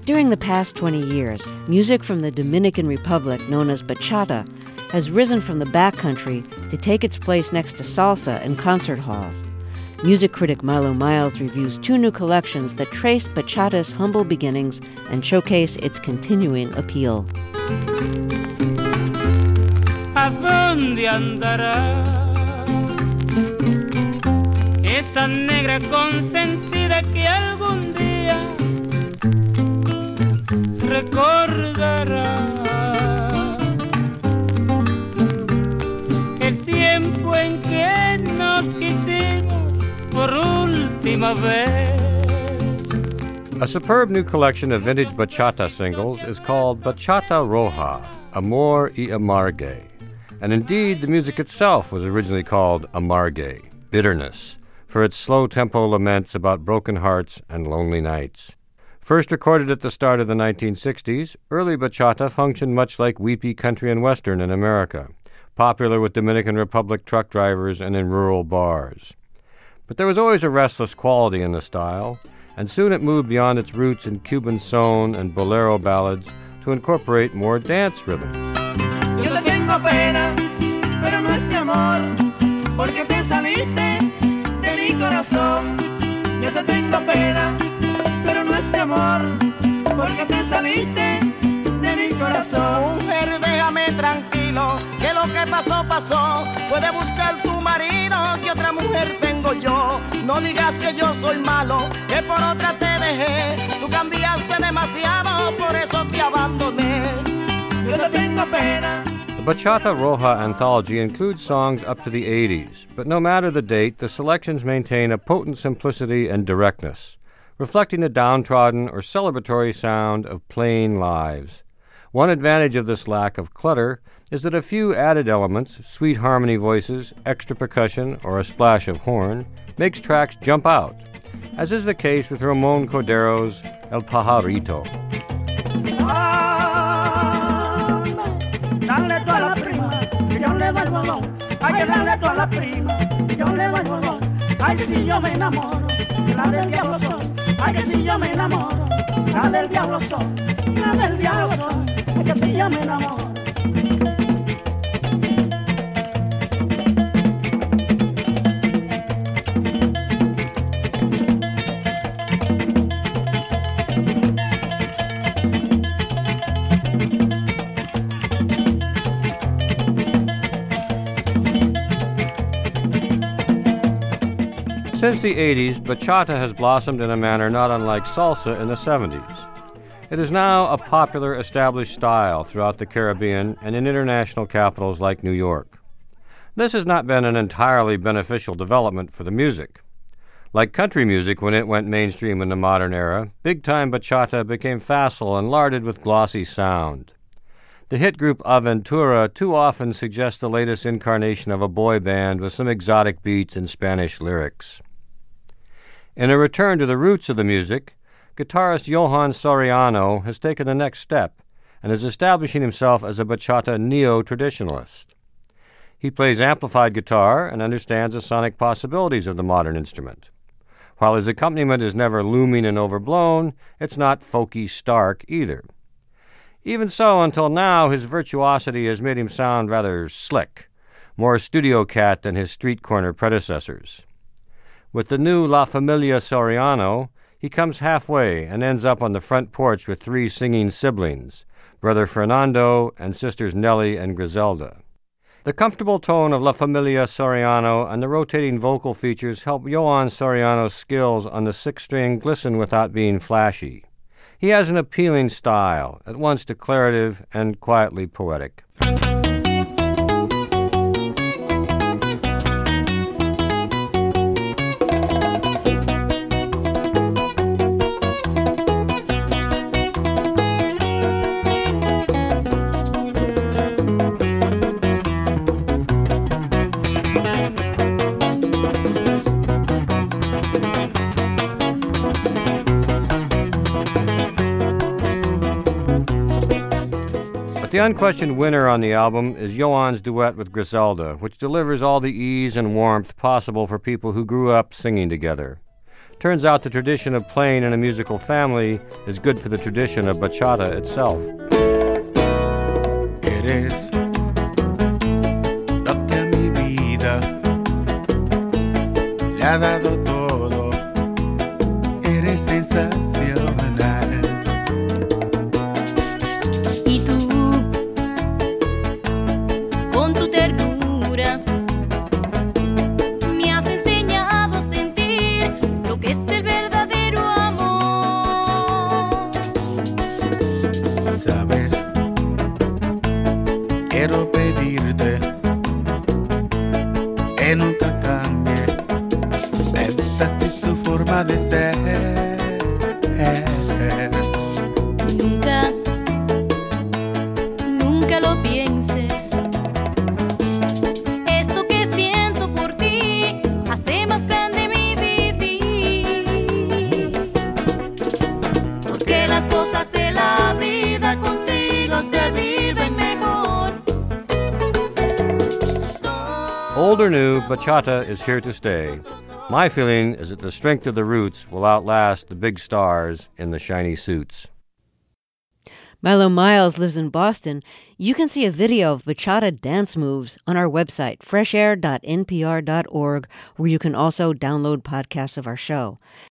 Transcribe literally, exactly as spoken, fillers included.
During the past twenty years, music from the Dominican Republic, known as bachata, has risen from the backcountry to take its place next to salsa in concert halls. Music critic Milo Miles reviews two new collections that trace bachata's humble beginnings and showcase its continuing appeal. ¿A dónde andará esa negra consentida que algún día recordará el tiempo en que nos quisimos por última vez? A superb new collection of vintage bachata singles is called Bachata Roja, Amor y Amargue. And indeed, the music itself was originally called Amargue, bitterness, for its slow-tempo laments about broken hearts and lonely nights. First recorded at the start of the nineteen sixties, early bachata functioned much like weepy country and western in America, popular with Dominican Republic truck drivers and in rural bars. But there was always a restless quality in the style, and soon it moved beyond its roots in Cuban son and bolero ballads to incorporate more dance rhythms. Yo te tengo pena, pero no es de amor, porque te saliste de mi corazón. Yo te tengo pena, pero no es de amor, porque te saliste de mi corazón. Mujer, déjame tranquilo, que lo que pasó, pasó. Puedes buscar tu marido, que otra mujer tengo yo. No digas que yo soy malo, que por otra te dejé. Tú cambiaste demasiado, por eso te abandoné. Yo te tengo pena. The Bachata Roja anthology includes songs up to the eighties, but no matter the date, the selections maintain a potent simplicity and directness, reflecting the downtrodden or celebratory sound of plain lives. One advantage of this lack of clutter is that a few added elements, sweet harmony voices, extra percussion, or a splash of horn, makes tracks jump out, as is the case with Ramon Cordero's El Pajarito. Dale tú a la prima, que yo le doy el bolón. Hay que darle tú a la prima, que yo le doy el bolón. Ay, si yo me enamoro, la del diablo soy. Ay, que si yo me enamoro, la del diablo soy. La del diablo soy, ay, que si yo me enamoro. Since the eighties, bachata has blossomed in a manner not unlike salsa in the seventies. It is now a popular established style throughout the Caribbean and in international capitals like New York. This has not been an entirely beneficial development for the music. Like country music when it went mainstream in the modern era, big-time bachata became facile and larded with glossy sound. The hit group Aventura too often suggests the latest incarnation of a boy band with some exotic beats and Spanish lyrics. In a return to the roots of the music, guitarist Johan Soriano has taken the next step and is establishing himself as a bachata neo-traditionalist. He plays amplified guitar and understands the sonic possibilities of the modern instrument. While his accompaniment is never looming and overblown, it's not folky stark either. Even so, until now, his virtuosity has made him sound rather slick, more studio cat than his street corner predecessors. With the new La Familia Soriano, he comes halfway and ends up on the front porch with three singing siblings, brother Fernando and sisters Nelly and Griselda. The comfortable tone of La Familia Soriano and the rotating vocal features help Johan Soriano's skills on the six-string glisten without being flashy. He has an appealing style, at once declarative and quietly poetic. The unquestioned winner on the album is Johan's duet with Griselda, which delivers all the ease and warmth possible for people who grew up singing together. Turns out the tradition of playing in a musical family is good for the tradition of bachata itself. Eres lo que a mi vida le ha dado todo. Eres sensacional. Y tú, con tu ternura, me has enseñado a sentir lo que es el verdadero amor. Sabes, quiero pedirte que nunca cambie esta es tu forma de ser. Nunca, nunca lo pienses. Esto que siento por ti hace más grande mi vivir. Porque las cosas de la vida contigo se viven mejor. Old or new, bachata is here to stay. My feeling is that the strength of the roots will outlast the big stars in the shiny suits. Milo Miles lives in Boston. You can see a video of bachata dance moves on our website, fresh air dot n p r dot org, where you can also download podcasts of our show.